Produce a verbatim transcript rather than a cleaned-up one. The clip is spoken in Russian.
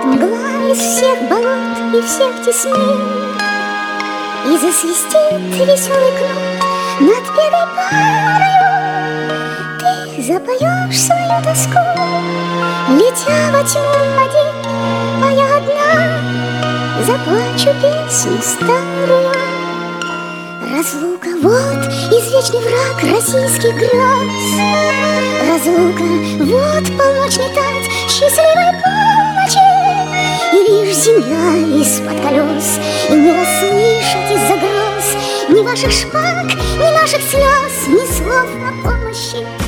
Выйдет мгла из всех болот и всех тесней, и засвистит веселый кнут над бедой парою. Ты запоешь свою тоску, летя во тьму один, а я одна заплачу песню старую. Разлука, вот извечный враг российских гроз. Разлука, вот полночный танец счастливой полночи. И лишь земля из-под колес, и не расслышать из-за гроз ни ваших шпаг, ни наших слез, ни слов на помощи.